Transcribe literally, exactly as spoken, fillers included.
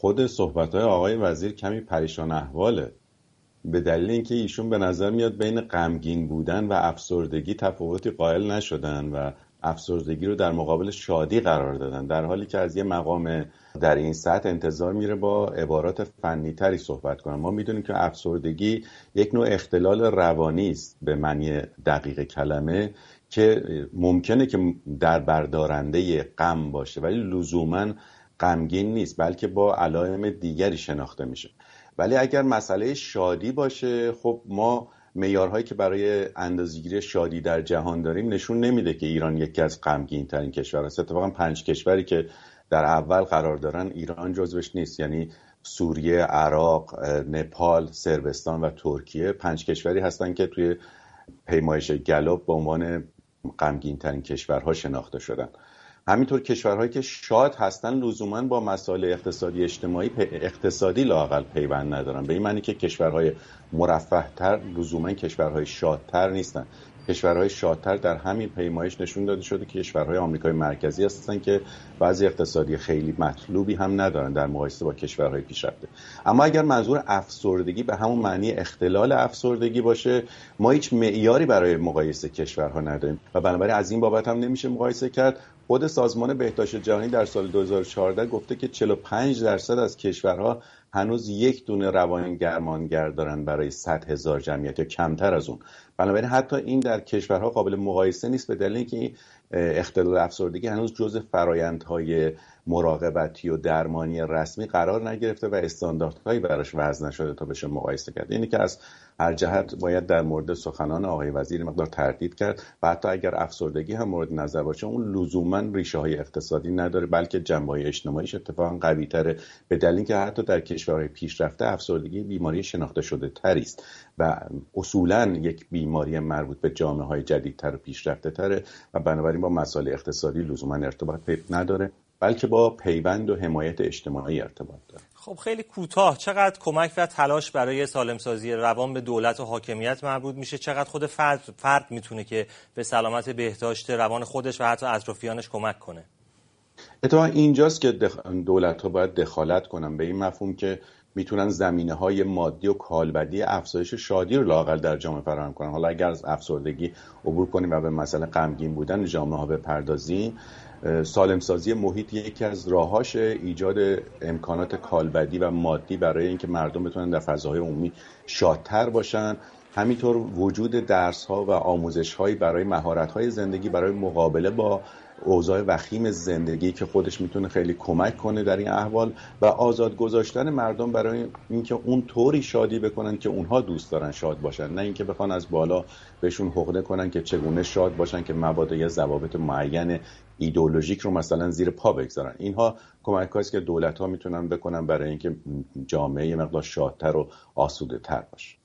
خود صحبت‌های آقای وزیر کمی پریشان احواله، به دلیل اینکه ایشون به نظر میاد بین غمگین بودن و افسردگی تفاوتی قائل نشدن و افسردگی رو در مقابل شادی قرار دادن، در حالی که از یه مقام در این سطح انتظار میره با عبارات فنی تری صحبت کنن. ما میدونیم که افسردگی یک نوع اختلال روانی است به معنی دقیق کلمه که ممکنه که در بردارنده غم باشه ولی لزوماً غمگین نیست، بلکه با علائم دیگری شناخته میشه. ولی اگر مسئله شادی باشه، خب ما معیارهایی که برای اندازه‌گیری شادی در جهان داریم نشون نمیده که ایران یکی از غمگین ترین کشور است. اتفاقا پنج کشوری که در اول قرار دارن ایران جزوش نیست، یعنی سوریه، عراق، نپال، صربستان و ترکیه پنج کشوری هستن که توی پیمایش گالوپ به عنوان غمگین ترین کشورها شناخته شدن. همینطور کشورهایی که شاد هستن لزوما با مسائل اقتصادی اجتماعی اقتصادی لااقل پیوند ندارن، به این معنی که کشورهای مرفه‌تر لزوما کشورهای شادتر نیستن. کشورهای شادتر در همین پیمایش نشون داده شده که کشورهای آمریکای مرکزی هستن که بعضی اقتصادی خیلی مطلوبی هم ندارن در مقایسه با کشورهای پیشرفته. اما اگر منظور افسردگی به همون معنی اختلال افسردگی باشه، ما هیچ معیاری برای مقایسه کشورها نداریم و بنابراین از این بابت هم نمیشه مقایسه کرد. خود سازمان بهداشت جهانی در سال دو هزار و چهارده گفته که چهل و پنج درصد از کشورها هنوز یک دونه روانگرمانگر دارن برای صد هزار جمعیت یا کمتر از اون. بنابراین حتی این در کشورها قابل مقایسه نیست، به دلیل اینکه اختلال افسردگی هنوز جزء فرآیندهای مراقبتی و درمانی رسمی قرار نگرفته و استانداردهایی براش وضع نشده تا بشه مقایسه کرد. اینی که از هر جهت باید در مورد سخنان آقای وزیر مقدار تردید کرد و حتی اگر افسردگی هم مورد نظر باشه اون لزوما ریشه‌های اقتصادی نداره، بلکه جنبه‌های اجتماعیش اتفاقا قوی‌تره، به دلیل اینکه حتی در کشورهای پیشرفته افسردگی بیماری شناخته شده تری است و اصولاً یک بیماری مربوط به جامعه‌های جدیدتر و پیشرفته تره و بنابراین با مسائل اقتصادی لزوما ارتباط نداره، بلکه با پیوند و حمایت اجتماعی ارتباط داره. خب خیلی کوتاه، چقدر کمک و تلاش برای سالمسازی روان به دولت و حاکمیت مربوط میشه؟ چقدر خود فرد فرد میتونه که به سلامت بهداشت روان خودش و حتی اطرافیانش کمک کنه؟ اتفاقا اینجاست که دولت‌ها باید دخالت کنن، به این مفهوم که میتونن زمینه‌های مادی و کالبدی افزایش شادی رو لااقل در جامعه فراهم کنن. حالا اگر از افسردگی عبور کنیم و به مسئله غمگین بودن جامعه‌ها بپردازیم، سالمسازی محیط یکی از راهاش ایجاد امکانات کالبدی و مادی برای اینکه مردم بتونن در فضاهای عمومی شادتر باشن. همینطور وجود درس‌ها و آموزش‌هایی برای مهارت‌های زندگی برای مقابله با اوضاع وخیم زندگی که خودش میتونه خیلی کمک کنه در این احوال و آزاد گذاشتن مردم برای اینکه اون طوری شادی بکنن که اونها دوست دارن شاد باشن، نه اینکه بخوان از بالا بهشون حقنه کنن که چگونه شاد باشن که مبادا یا ضوابط معین ایدئولوژیک رو مثلا زیر پا بگذارن. اینها کمک‌هایی است که دولت‌ها میتونن بکنن برای اینکه جامعه مقدار شادتر و آسوده‌تر باشه.